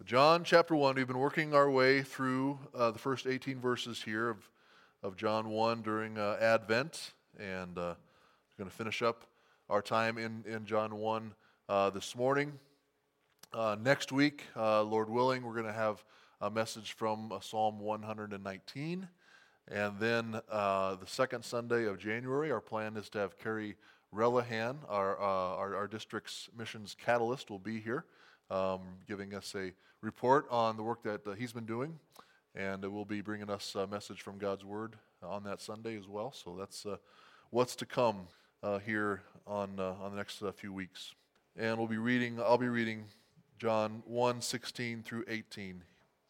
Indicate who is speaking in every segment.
Speaker 1: John chapter 1, we've been working our way through the first 18 verses here of John 1 during Advent, and we're going to finish up our time in John 1 this morning. Next week, Lord willing, we're going to have a message from Psalm 119, and then the second Sunday of January, our plan is to have Carrie Relihan, our district's missions catalyst, will be here. Giving us a report on the work that he's been doing, and we'll be bringing us a message from God's Word on that Sunday as well. So that's what's to come here on the next few weeks. And I'll be reading John 1:16 through 18.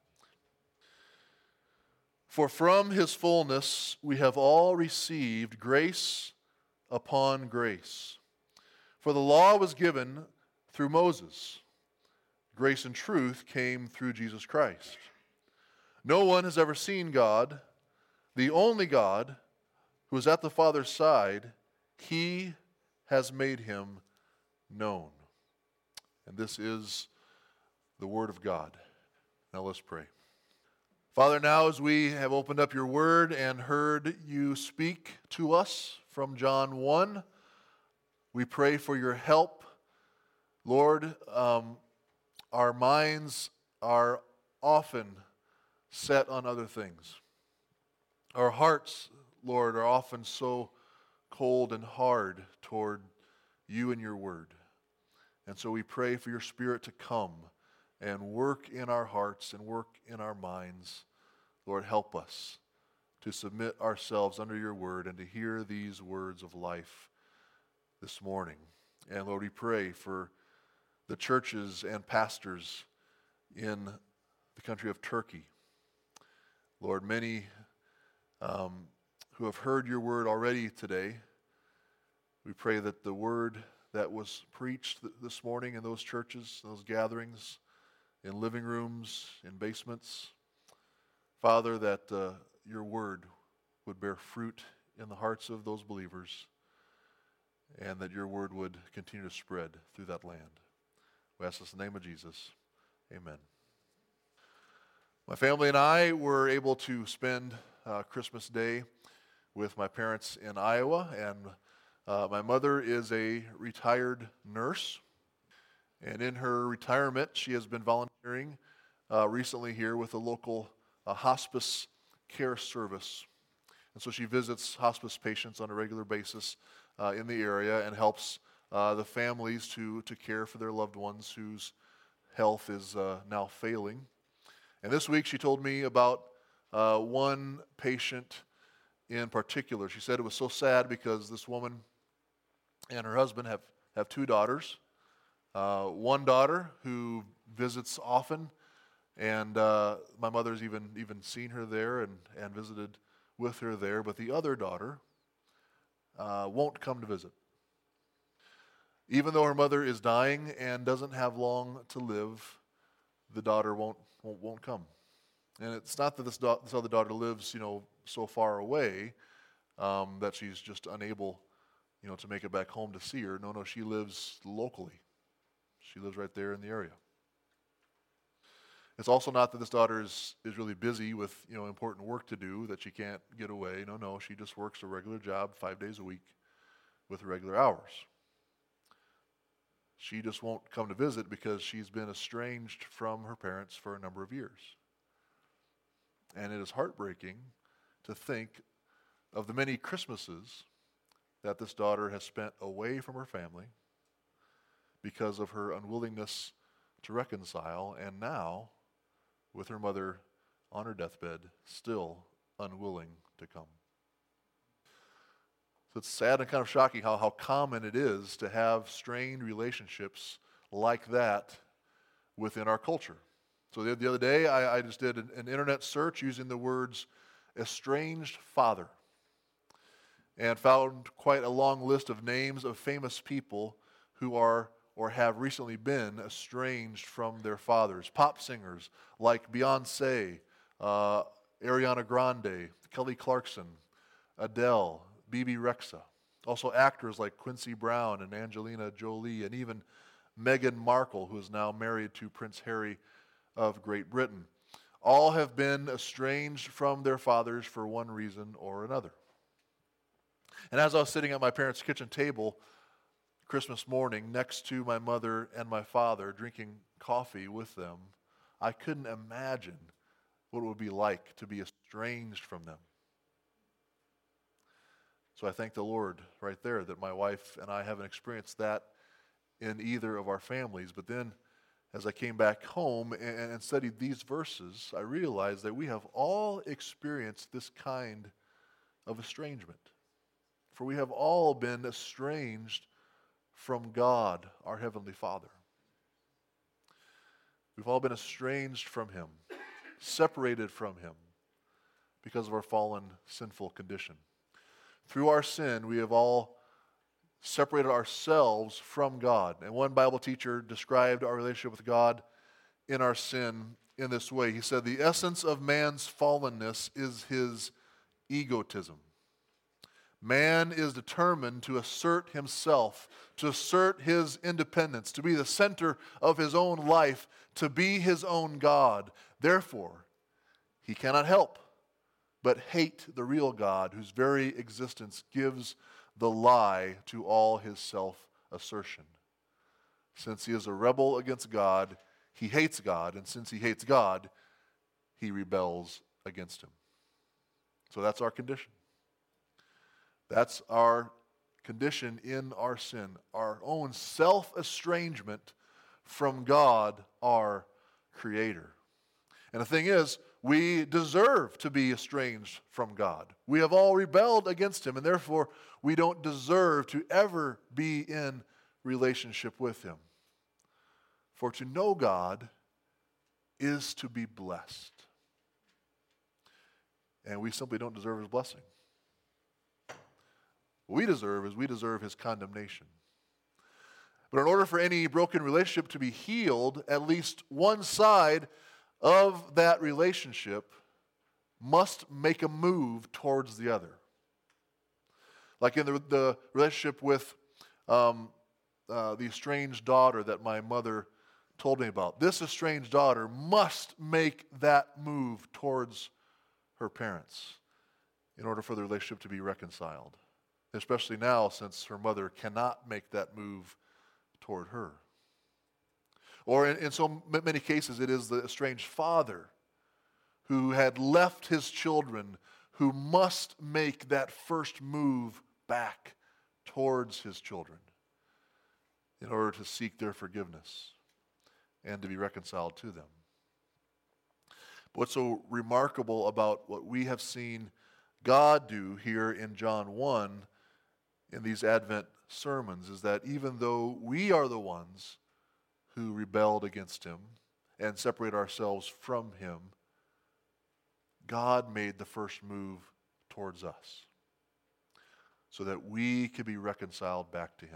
Speaker 1: For from his fullness we have all received grace upon grace. For the law was given through Moses. Grace and truth came through Jesus Christ. No one has ever seen God, the only God who is at the Father's side. He has made him known. And this is the Word of God. Now let's pray. Father, now as we have opened up your Word and heard you speak to us from John 1, we pray for your help. Lord, our minds are often set on other things. Our hearts, Lord, are often so cold and hard toward you and your word. And so we pray for your Spirit to come and work in our hearts and work in our minds. Lord, help us to submit ourselves under your word and to hear these words of life this morning. And Lord, we pray for the churches and pastors in the country of Turkey. Lord, many who have heard your word already today, we pray that the word that was preached this morning in those churches, those gatherings, in living rooms, in basements, Father, that your word would bear fruit in the hearts of those believers, and that your word would continue to spread through that land. We ask this in the name of Jesus. Amen. My family and I were able to spend Christmas Day with my parents in Iowa, and my mother is a retired nurse. And in her retirement, she has been volunteering recently here with a local hospice care service. And so she visits hospice patients on a regular basis in the area and helps the families to care for their loved ones whose health is now failing. And this week she told me about one patient in particular. She said it was so sad because this woman and her husband have two daughters. One daughter who visits often, and my mother's even seen her there and visited with her there, but the other daughter won't come to visit. Even though her mother is dying and doesn't have long to live, the daughter won't come. And it's not that this other daughter lives, so far away that she's just unable, to make it back home to see her. No, she lives locally. She lives right there in the area. It's also not that this daughter is really busy with, important work to do, that she can't get away. No, she just works a regular job 5 days a week with regular hours. She just won't come to visit because she's been estranged from her parents for a number of years. And it is heartbreaking to think of the many Christmases that this daughter has spent away from her family because of her unwillingness to reconcile, and now, with her mother on her deathbed, still unwilling to come. So it's sad and kind of shocking how common it is to have strained relationships like that within our culture. So the other day, I just did an internet search using the words estranged father and found quite a long list of names of famous people who are or have recently been estranged from their fathers. Pop singers like Beyonce, Ariana Grande, Kelly Clarkson, Adele, Bebe Rexha. Also actors like Quincy Brown and Angelina Jolie, and even Meghan Markle, who is now married to Prince Harry of Great Britain. All have been estranged from their fathers for one reason or another. And as I was sitting at my parents' kitchen table Christmas morning next to my mother and my father drinking coffee with them, I couldn't imagine what it would be like to be estranged from them. So I thank the Lord right there that my wife and I haven't experienced that in either of our families. But then as I came back home and studied these verses, I realized that we have all experienced this kind of estrangement. For we have all been estranged from God, our Heavenly Father. We've all been estranged from Him, separated from Him because of our fallen, sinful condition. Through our sin, we have all separated ourselves from God. And one Bible teacher described our relationship with God in our sin in this way. He said, the essence of man's fallenness is his egotism. Man is determined to assert himself, to assert his independence, to be the center of his own life, to be his own God. Therefore, he cannot help but hate the real God, whose very existence gives the lie to all his self-assertion. Since he is a rebel against God, he hates God, and since he hates God, he rebels against him. So that's our condition. That's our condition in our sin, our own self-estrangement from God, our Creator. And the thing is, we deserve to be estranged from God. We have all rebelled against Him, and therefore we don't deserve to ever be in relationship with Him. For to know God is to be blessed. And we simply don't deserve His blessing. What we deserve His condemnation. But in order for any broken relationship to be healed, at least one side of that relationship must make a move towards the other. Like in the relationship with the estranged daughter that my mother told me about. This estranged daughter must make that move towards her parents in order for the relationship to be reconciled. Especially now, since her mother cannot make that move toward her. Or in so many cases, it is the estranged father who had left his children who must make that first move back towards his children in order to seek their forgiveness and to be reconciled to them. But what's so remarkable about what we have seen God do here in John 1 in these Advent sermons is that even though we are the ones who rebelled against Him and separate ourselves from Him, God made the first move towards us so that we could be reconciled back to Him.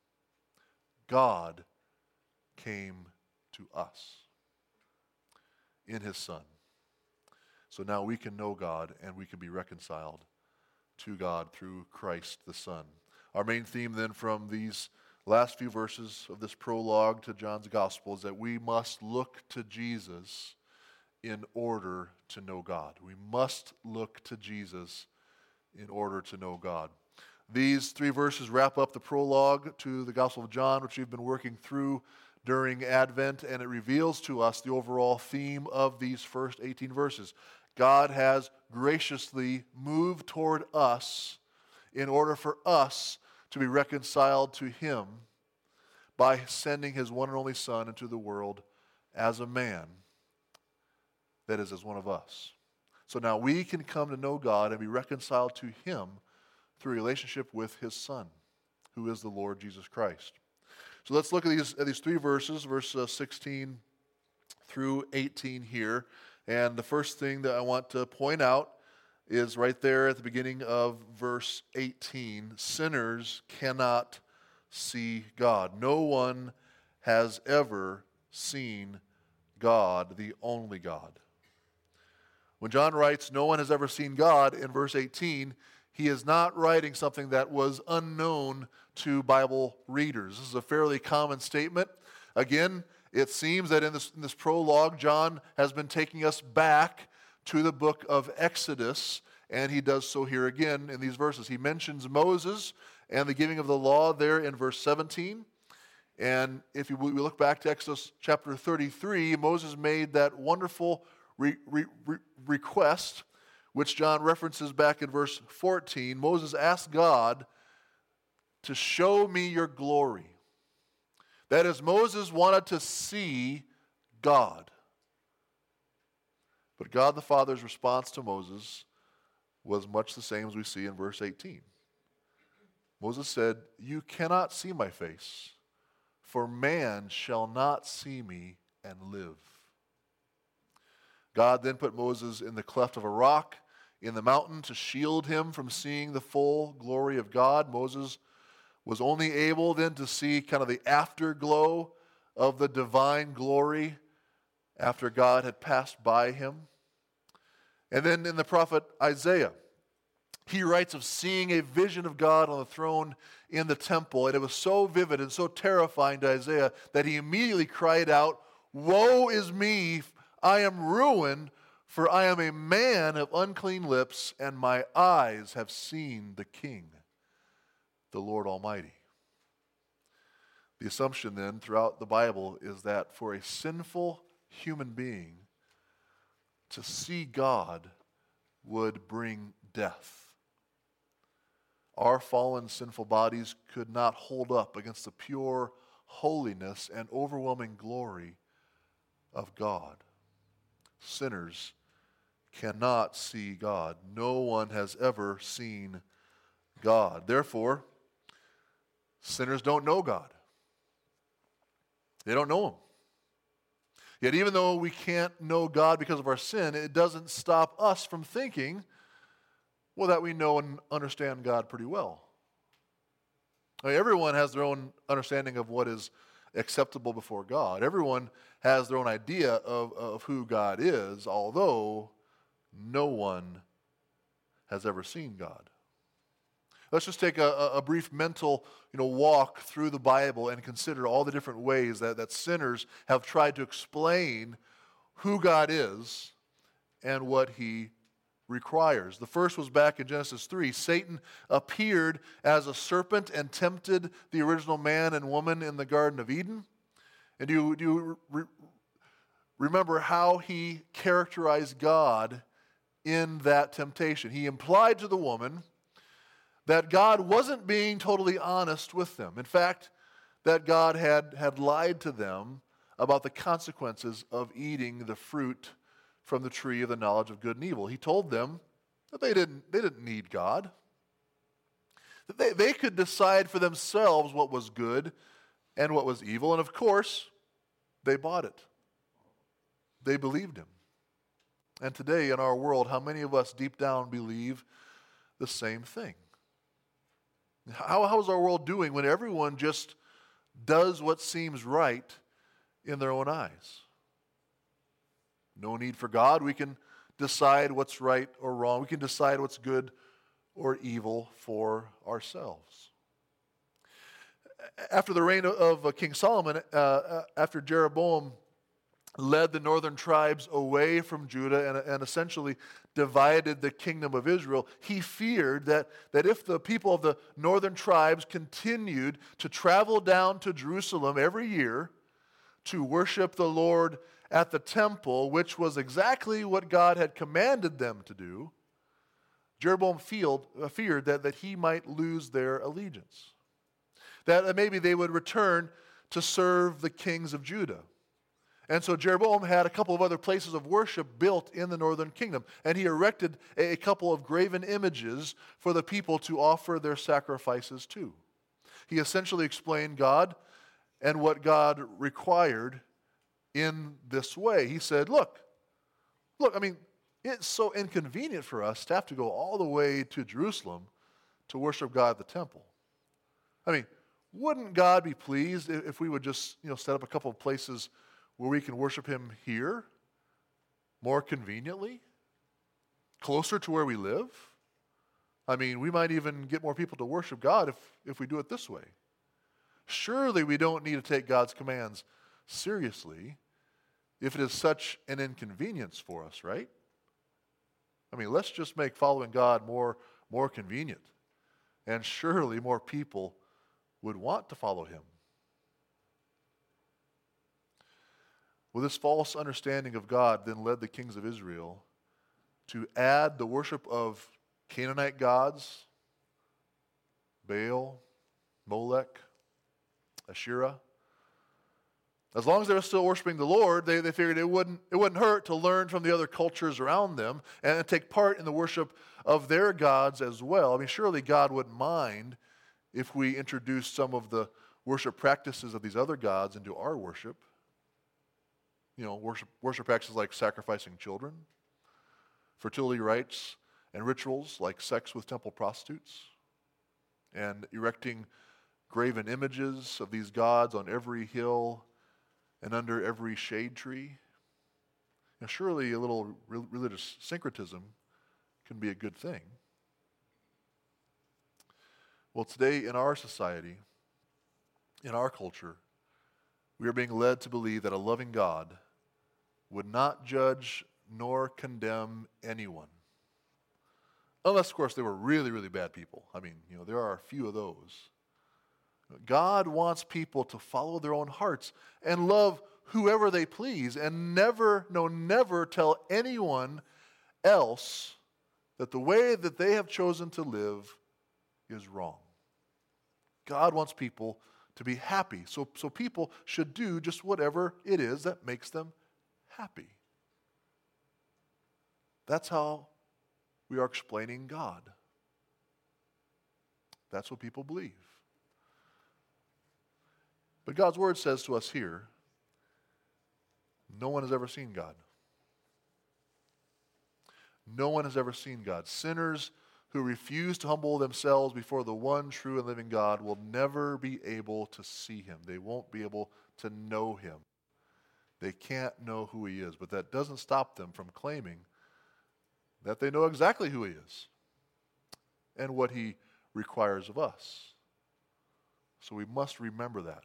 Speaker 1: God came to us in His Son. So now we can know God and we can be reconciled to God through Christ the Son. Our main theme then from these last few verses of this prologue to John's Gospel is that we must look to Jesus in order to know God. We must look to Jesus in order to know God. These three verses wrap up the prologue to the Gospel of John, which we've been working through during Advent, and it reveals to us the overall theme of these first 18 verses. God has graciously moved toward us in order for us to be reconciled to Him by sending His one and only Son into the world as a man, that is, as one of us. So now we can come to know God and be reconciled to Him through a relationship with His Son, who is the Lord Jesus Christ. So let's look at these three verses, verse 16 through 18 here. And the first thing that I want to point out is right there at the beginning of verse 18. Sinners cannot see God. No one has ever seen God, the only God. When John writes, no one has ever seen God, in verse 18, he is not writing something that was unknown to Bible readers. This is a fairly common statement. Again, It seems that in this prologue, John has been taking us back to the book of Exodus, and he does so here again in these verses. He mentions Moses and the giving of the law there in verse 17. And if we look back to Exodus chapter 33, Moses made that wonderful request, which John references back in verse 14. Moses asked God to show me your glory. That is, Moses wanted to see God. But God the Father's response to Moses was much the same as we see in verse 18. Moses said, "You cannot see my face, for man shall not see me and live." God then put Moses in the cleft of a rock in the mountain to shield him from seeing the full glory of God. Moses was only able then to see kind of the afterglow of the divine glory after God had passed by him. And then in the prophet Isaiah, he writes of seeing a vision of God on the throne in the temple, and it was so vivid and so terrifying to Isaiah that he immediately cried out, "Woe is me, I am ruined, for I am a man of unclean lips, and my eyes have seen the King, the Lord Almighty." The assumption then throughout the Bible is that for a sinful human being to see God would bring death. Our fallen sinful bodies could not hold up against the pure holiness and overwhelming glory of God. Sinners cannot see God. No one has ever seen God. Therefore, sinners don't know God. They don't know Him. Yet even though we can't know God because of our sin, it doesn't stop us from thinking, well, that we know and understand God pretty well. I mean, everyone has their own understanding of what is acceptable before God. Everyone has their own idea of who God is, although no one has ever seen God. Let's just take a brief mental walk through the Bible and consider all the different ways that sinners have tried to explain who God is and what He requires. The first was back in Genesis 3. Satan appeared as a serpent and tempted the original man and woman in the Garden of Eden. And do you remember how he characterized God in that temptation? He implied to the woman that God wasn't being totally honest with them. In fact, that God had lied to them about the consequences of eating the fruit from the tree of the knowledge of good and evil. He told them that they didn't need God. That they could decide for themselves what was good and what was evil. And of course, they bought it. They believed Him. And today in our world, how many of us deep down believe the same thing? How is our world doing when everyone just does what seems right in their own eyes? No need for God. We can decide what's right or wrong. We can decide what's good or evil for ourselves. After the reign of King Solomon, after Jeroboam led the northern tribes away from Judah and essentially divided the kingdom of Israel, he feared that if the people of the northern tribes continued to travel down to Jerusalem every year to worship the Lord at the temple, which was exactly what God had commanded them to do, Jeroboam feared that he might lose their allegiance. That maybe they would return to serve the kings of Judah. And so Jeroboam had a couple of other places of worship built in the northern kingdom. And he erected a couple of graven images for the people to offer their sacrifices to. He essentially explained God and what God required in this way. He said, look, I mean, it's so inconvenient for us to have to go all the way to Jerusalem to worship God at the temple. I mean, wouldn't God be pleased if we would just, set up a couple of places where we can worship Him here, more conveniently, closer to where we live? I mean, we might even get more people to worship God if we do it this way. Surely we don't need to take God's commands seriously if it is such an inconvenience for us, right? I mean, let's just make following God more convenient. And surely more people would want to follow him. Well, this false understanding of God then led the kings of Israel to add the worship of Canaanite gods, Baal, Molech, Asherah. As long as they were still worshiping the Lord, they figured it wouldn't hurt to learn from the other cultures around them and take part in the worship of their gods as well. I mean, surely God wouldn't mind if we introduced some of the worship practices of these other gods into our worship. You know, worship practices like sacrificing children, fertility rites and rituals like sex with temple prostitutes, and erecting graven images of these gods on every hill and under every shade tree. Now, surely a little religious syncretism can be a good thing. Well, today in our society, in our culture, we are being led to believe that a loving God would not judge nor condemn anyone. Unless, of course, they were really, really bad people. I mean, there are a few of those. God wants people to follow their own hearts and love whoever they please and never tell anyone else that the way that they have chosen to live is wrong. God wants people to be happy. So people should do just whatever it is that makes them happy. That's how we are explaining God. That's what people believe. But God's word says to us here, no one has ever seen God. No one has ever seen God. Sinners who refuse to humble themselves before the one true and living God will never be able to see him. They won't be able to know him. They can't know who he is. But that doesn't stop them from claiming that they know exactly who he is and what he requires of us. So we must remember that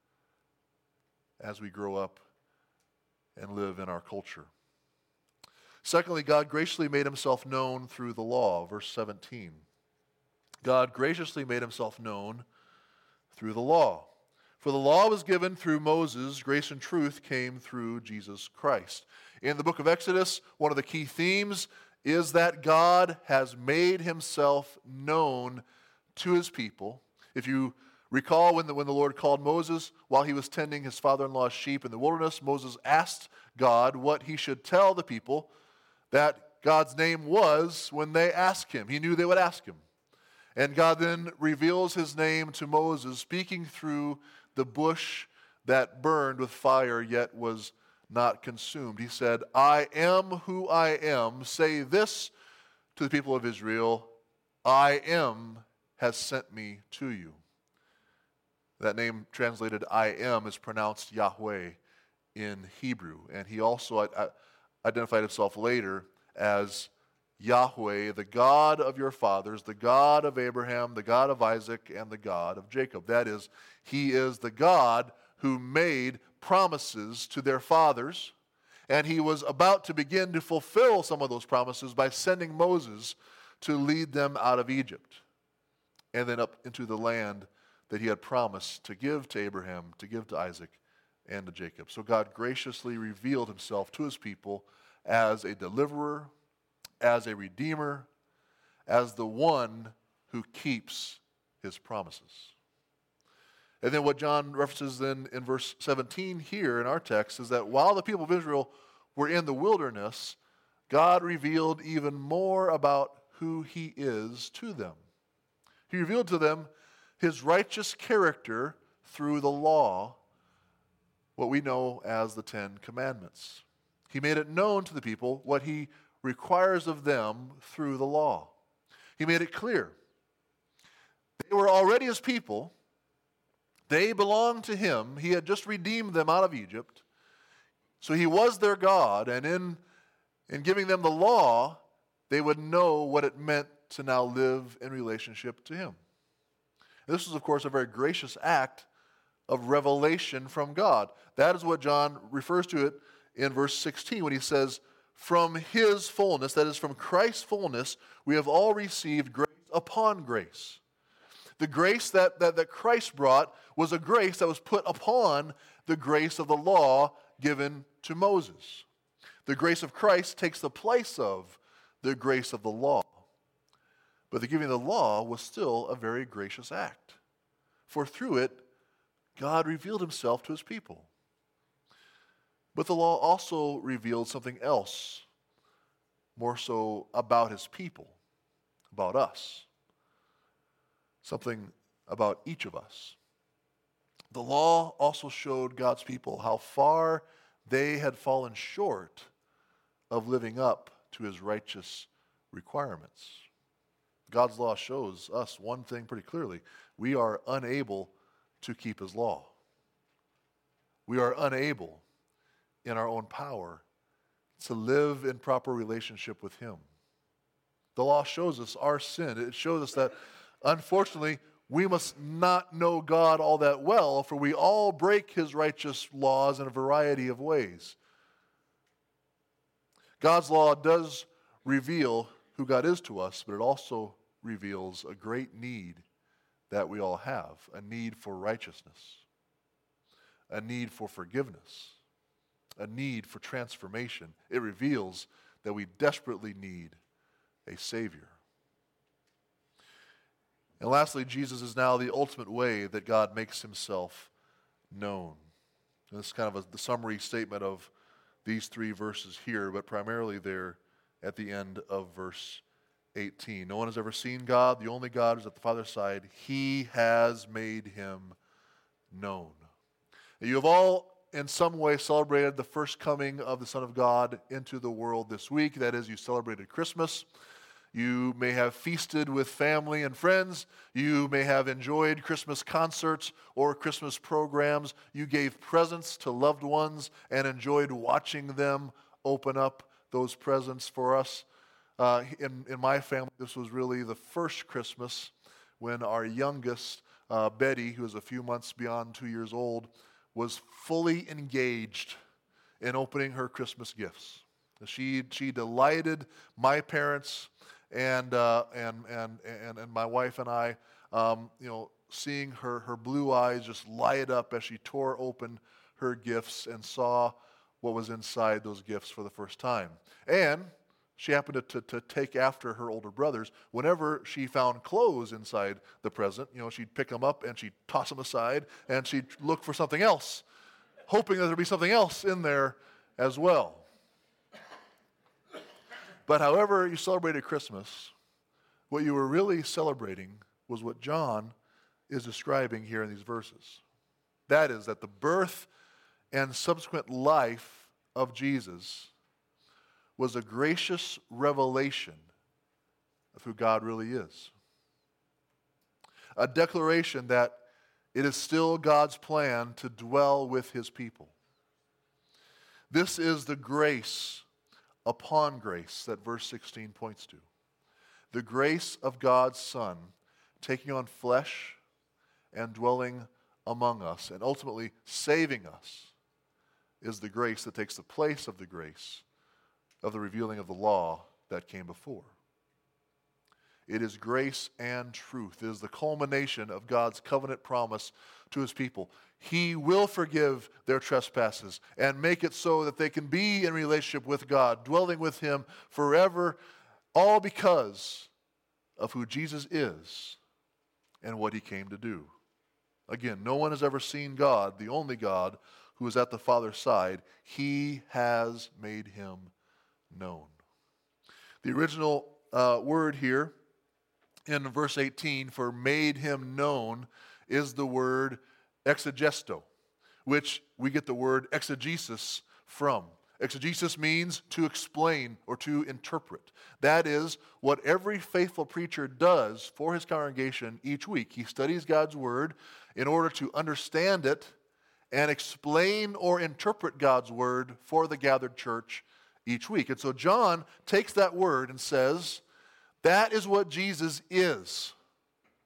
Speaker 1: as we grow up and live in our culture. Secondly, God graciously made himself known through the law, verse 17. God graciously made himself known through the law. For the law was given through Moses, grace and truth came through Jesus Christ. In the book of Exodus, one of the key themes is that God has made himself known to his people. If you recall when the Lord called Moses while he was tending his father-in-law's sheep in the wilderness, Moses asked God what he should tell the people that God's name was when they asked him. He knew they would ask him. And God then reveals his name to Moses, speaking through the bush that burned with fire yet was not consumed. He said, I am who I am. Say this to the people of Israel, I am has sent me to you. That name translated I am is pronounced Yahweh in Hebrew. And he also identified himself later as Yahweh, the God of your fathers, the God of Abraham, the God of Isaac, and the God of Jacob. That is, he is the God who made promises to their fathers, and he was about to begin to fulfill some of those promises by sending Moses to lead them out of Egypt and then up into the land that he had promised to give to Abraham, to give to Isaac, and to Jacob. So God graciously revealed himself to his people as a deliverer, as a redeemer, as the one who keeps his promises. And then what John references then in verse 17 here in our text is that while the people of Israel were in the wilderness, God revealed even more about who he is to them. He revealed to them his righteous character through the law, what we know as the Ten Commandments. He made it known to the people what he requires of them through the law. He made it clear. They were already his people. They belonged to him. He had just redeemed them out of Egypt. So he was their God, and in giving them the law, they would know what it meant to now live in relationship to him. And this was, of course, a very gracious act of revelation from God. That is what John refers to it in verse 16 when he says, from his fullness, that is from Christ's fullness, we have all received grace upon grace. The grace that Christ brought was a grace that was put upon the grace of the law given to Moses. The grace of Christ takes the place of the grace of the law. But the giving of the law was still a very gracious act. For through it, God revealed himself to his people. But the law also revealed something else, more so about his people, about us. Something about each of us. The law also showed God's people how far they had fallen short of living up to his righteous requirements. God's law shows us one thing pretty clearly. We are unable to keep his law. We are unable in our own power to live in proper relationship with him. The law shows us our sin. It shows us that, unfortunately, we must not know God all that well, for we all break his righteous laws in a variety of ways. God's law does reveal who God is to us, but it also reveals a great need that we all have, a need for righteousness, a need for forgiveness, a need for transformation. It reveals that we desperately need a Savior. And lastly, Jesus is now the ultimate way that God makes himself known. And this is kind of the summary statement of these three verses here, but primarily there at the end of verse 18. No one has ever seen God. The only God is at the Father's side. He has made him known. You have all in some way celebrated the first coming of the Son of God into the world this week. That is, you celebrated Christmas. You may have feasted with family and friends. You may have enjoyed Christmas concerts or Christmas programs. You gave presents to loved ones and enjoyed watching them open up those presents for us. In my family, this was really the first Christmas when our youngest, Betty, who was a few months beyond 2 years old, was fully engaged in opening her Christmas gifts. She delighted my parents and my wife and I, seeing her blue eyes just light up as she tore open her gifts and saw what was inside those gifts for the first time. And she happened to take after her older brothers. Whenever she found clothes inside the present, she'd pick them up and she'd toss them aside and she'd look for something else, hoping that there'd be something else in there as well. But however you celebrated Christmas, what you were really celebrating was what John is describing here in these verses. That is, that the birth and subsequent life of Jesus was a gracious revelation of who God really is. A declaration that it is still God's plan to dwell with his people. This is the grace upon grace that verse 16 points to. The grace of God's Son taking on flesh and dwelling among us and ultimately saving us is the grace that takes the place of the grace of the revealing of the law that came before. It is grace and truth. It is the culmination of God's covenant promise to his people. He will forgive their trespasses and make it so that they can be in relationship with God, dwelling with him forever, all because of who Jesus is and what he came to do. Again, no one has ever seen God, the only God who is at the Father's side. He has made him known. The original word here in verse 18 for made him known is the word exegesto, which we get the word exegesis from. Exegesis means to explain or to interpret. That is what every faithful preacher does for his congregation each week. He studies God's word in order to understand it and explain or interpret God's word for the gathered church each week. And so John takes that word and says, that is what Jesus is.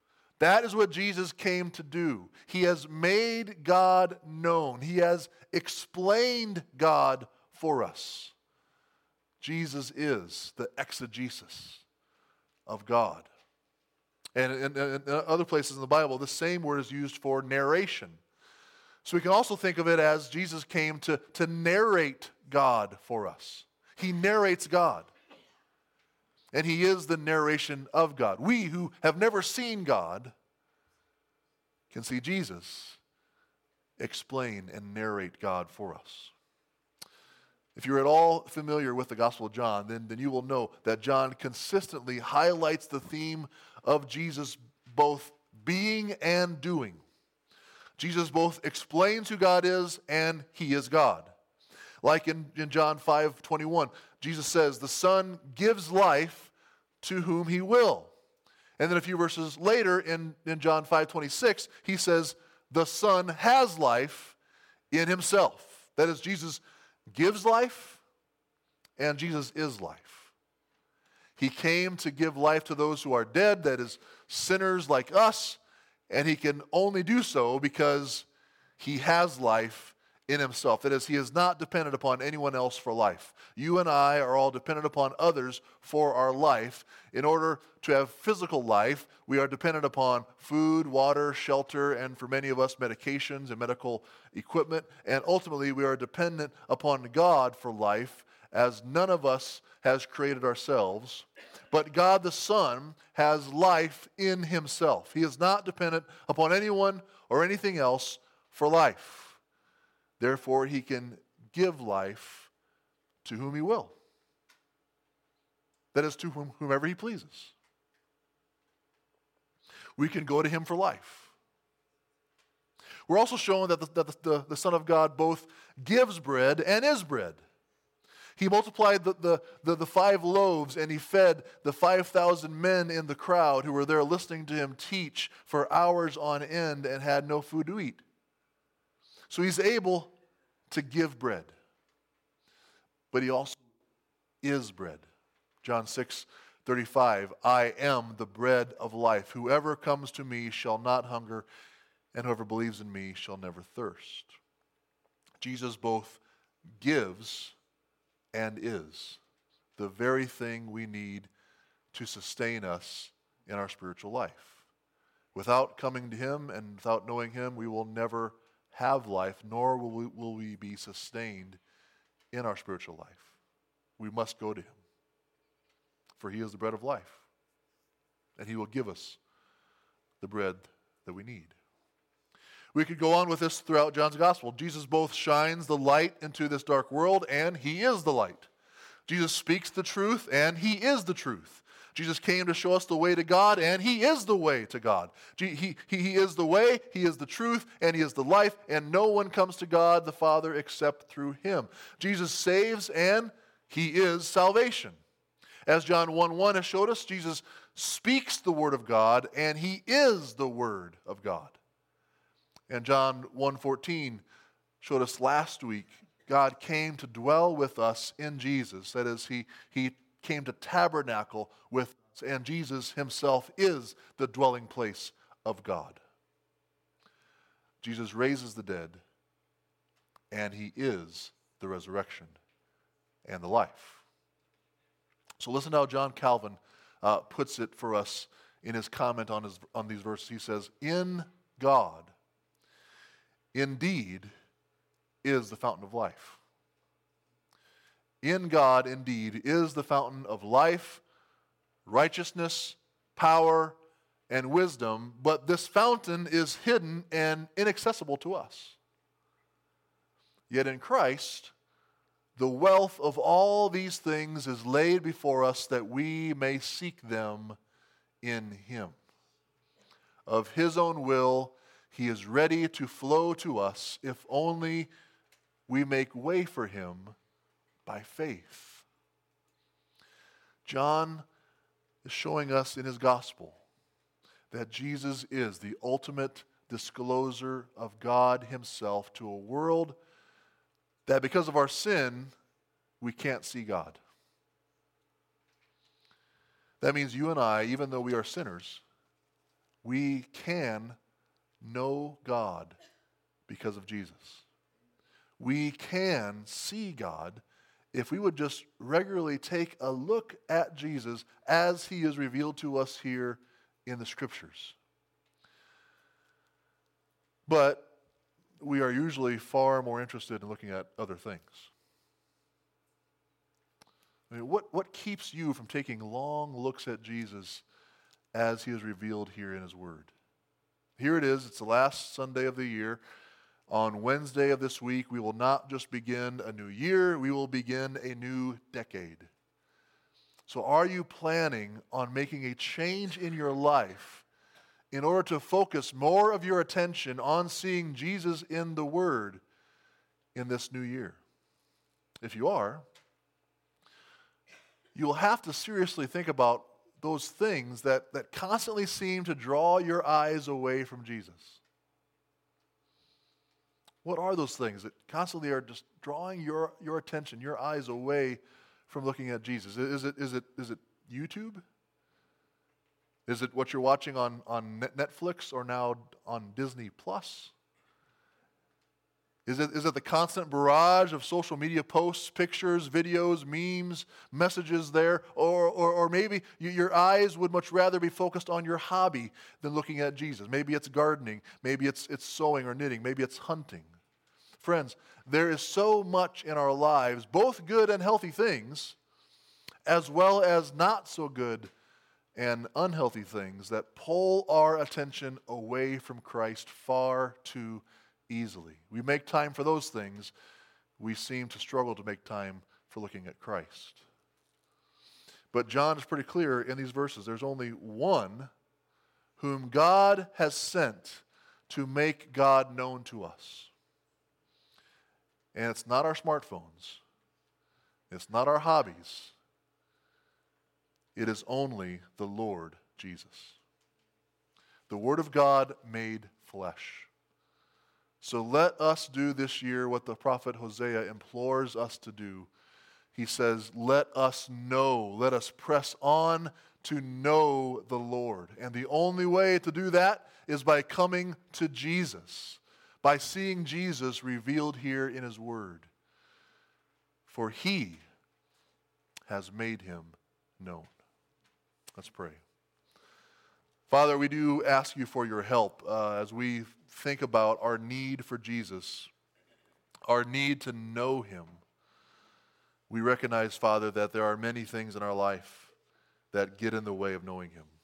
Speaker 1: That is what Jesus came to do. He has made God known. He has explained God for us. Jesus is the exegesis of God. And in other places in the Bible, the same word is used for narration. So we can also think of it as Jesus came to narrate God for us. He narrates God. And he is the narration of God. We who have never seen God can see Jesus explain and narrate God for us. If you're at all familiar with the Gospel of John, then you will know that John consistently highlights the theme of Jesus both being and doing. Jesus both explains who God is and he is God. Like in John 5:21, Jesus says, the Son gives life to whom he will. And then a few verses later in John 5:26, he says, the Son has life in himself. That is, Jesus gives life and Jesus is life. He came to give life to those who are dead, that is, sinners like us, and he can only do so because he has life in himself. That is, he is not dependent upon anyone else for life. You and I are all dependent upon others for our life. In order to have physical life, we are dependent upon food, water, shelter, and for many of us, medications and medical equipment. And ultimately, we are dependent upon God for life, as none of us has created ourselves. But God the Son has life in himself. He is not dependent upon anyone or anything else for life. Therefore, he can give life to whom he will. That is, to whomever he pleases. We can go to him for life. We're also shown that the Son of God both gives bread and is bread. He multiplied the 5 loaves and he fed the 5,000 men in the crowd who were there listening to him teach for hours on end and had no food to eat. So he's able to give bread. But he also is bread. John 6:35, I am the bread of life. Whoever comes to me shall not hunger, and whoever believes in me shall never thirst. Jesus both gives and is the very thing we need to sustain us in our spiritual life. Without coming to him and without knowing him, we will never have life, nor will we be sustained in our spiritual life. We must go to him, for he is the bread of life, and he will give us the bread that we need. We could go on with this throughout John's gospel. Jesus both shines the light into this dark world, and he is the light. Jesus speaks the truth, and he is the truth. Jesus came to show us the way to God, and he is the way to God. He is the way, he is the truth, and he is the life, and no one comes to God the Father except through him. Jesus saves, and he is salvation. As John 1:1 has showed us, Jesus speaks the word of God, and he is the word of God. And John 1:14 showed us last week, God came to dwell with us in Jesus. That is, he came to tabernacle with us, and Jesus himself is the dwelling place of God. Jesus raises the dead, and he is the resurrection and the life. So listen to how John Calvin puts it for us in his comment on these verses. He says, in God, indeed, is the fountain of life. In God, indeed, is the fountain of life, righteousness, power, and wisdom, but this fountain is hidden and inaccessible to us. Yet in Christ, the wealth of all these things is laid before us that we may seek them in him. Of his own will, he is ready to flow to us if only we make way for him by faith. John is showing us in his gospel that Jesus is the ultimate discloser of God himself to a world that because of our sin, we can't see God. That means you and I, even though we are sinners, We can know God because of Jesus. We can see God if we would just regularly take a look at Jesus as he is revealed to us here in the Scriptures. But we are usually far more interested in looking at other things. I mean, what keeps you from taking long looks at Jesus as he is revealed here in his Word? Here it is. It's the last Sunday of the year. On Wednesday of this week, we will not just begin a new year, we will begin a new decade. So are you planning on making a change in your life in order to focus more of your attention on seeing Jesus in the Word in this new year? If you are, you will have to seriously think about those things that constantly seem to draw your eyes away from Jesus. What are those things that constantly are just drawing your attention, your eyes away from looking at Jesus? Is it YouTube? Is it what you're watching on Netflix or now on Disney Plus? Is it the constant barrage of social media posts, pictures, videos, memes, messages there? Or maybe your eyes would much rather be focused on your hobby than looking at Jesus. Maybe it's gardening. Maybe it's sewing or knitting. Maybe it's hunting. Friends, there is so much in our lives, both good and healthy things, as well as not so good and unhealthy things, that pull our attention away from Christ far too easily. We make time for those things. We seem to struggle to make time for looking at Christ. But John is pretty clear in these verses. There's only one whom God has sent to make God known to us. And it's not our smartphones. It's not our hobbies. It is only the Lord Jesus. The Word of God made flesh. So let us do this year what the prophet Hosea implores us to do. He says, let us know, let us press on to know the Lord. And the only way to do that is by coming to Jesus, by seeing Jesus revealed here in his Word. For he has made him known. Let's pray. Father, we do ask you for your help as we think about our need for Jesus, our need to know him. We recognize, Father, that there are many things in our life that get in the way of knowing him.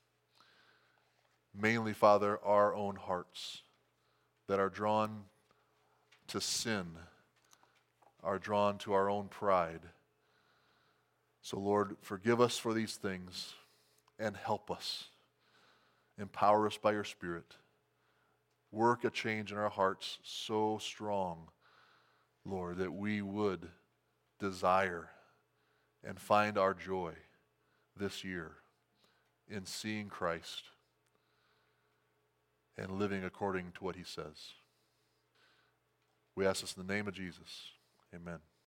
Speaker 1: Mainly, Father, our own hearts that are drawn to sin, are drawn to our own pride. So, Lord, forgive us for these things and help us. Empower us by your Spirit. Work a change in our hearts so strong, Lord, that we would desire and find our joy this year in seeing Christ and living according to what he says. We ask this in the name of Jesus. Amen.